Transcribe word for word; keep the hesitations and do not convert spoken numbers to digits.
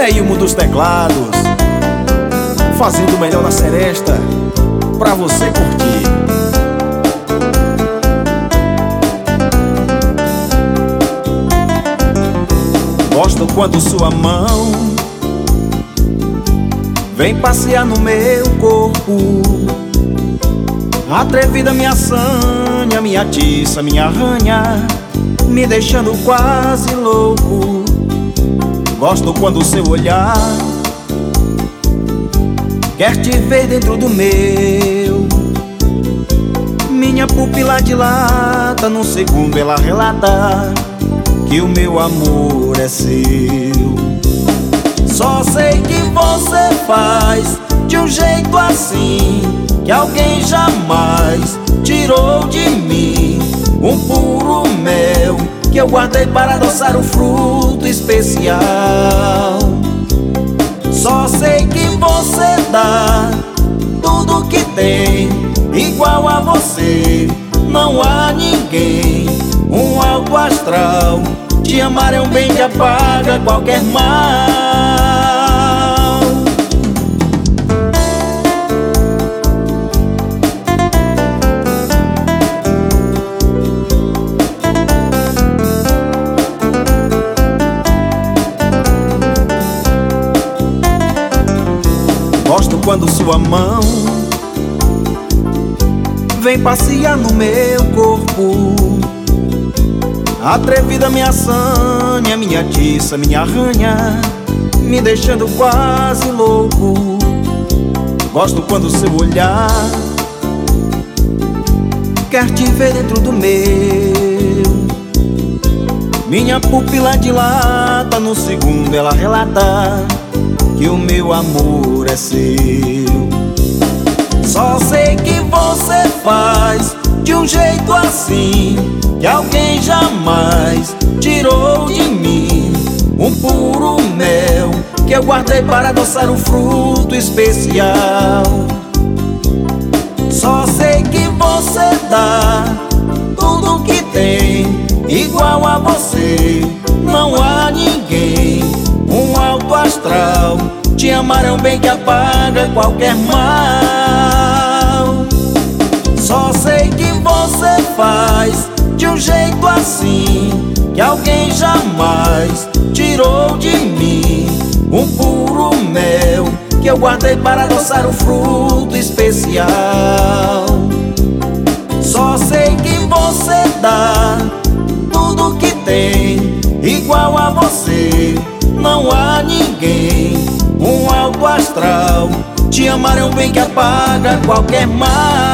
Neilmo dos teclados, fazendo o melhor na seresta pra você curtir. Gosto quando sua mão vem passear no meu corpo, atrevida minha sanha, minha atiça, minha arranha, me deixando quase louco. Gosto quando seu olhar quer te ver dentro do meu. Minha pupila dilata, num segundo ela relata que o meu amor é seu. Só sei que você faz de um jeito assim que alguém jamais tirou de mim. Um puro mel que eu guardei para adoçar um fruto especial. Só sei que você dá tudo que tem, igual a você não há ninguém. Um alto astral, te amar é um bem que apaga qualquer mal. Gosto quando sua mão vem passear no meu corpo, atrevida minha sanha, minha atiça, minha arranha, me deixando quase louco. Gosto quando seu olhar quer te ver dentro do meu. Minha pupila dilata, no segundo ela relata que o meu amor é seu. Só sei que você faz de um jeito assim que alguém jamais tirou de mim. Um puro mel que eu guardei para adoçar um fruto especial. Só sei que você dá tudo que tem, igual a você não há ninguém. Um alto astral, te amar é um bem que apaga qualquer mal. Só sei que você faz de um jeito assim que alguém jamais tirou de mim. Um puro mel que eu guardei para adoçar um fruto especial. Só sei que você dá tudo que tem, igual a você não há ninguém. Um alto astral, te amar é um bem que apaga qualquer mal.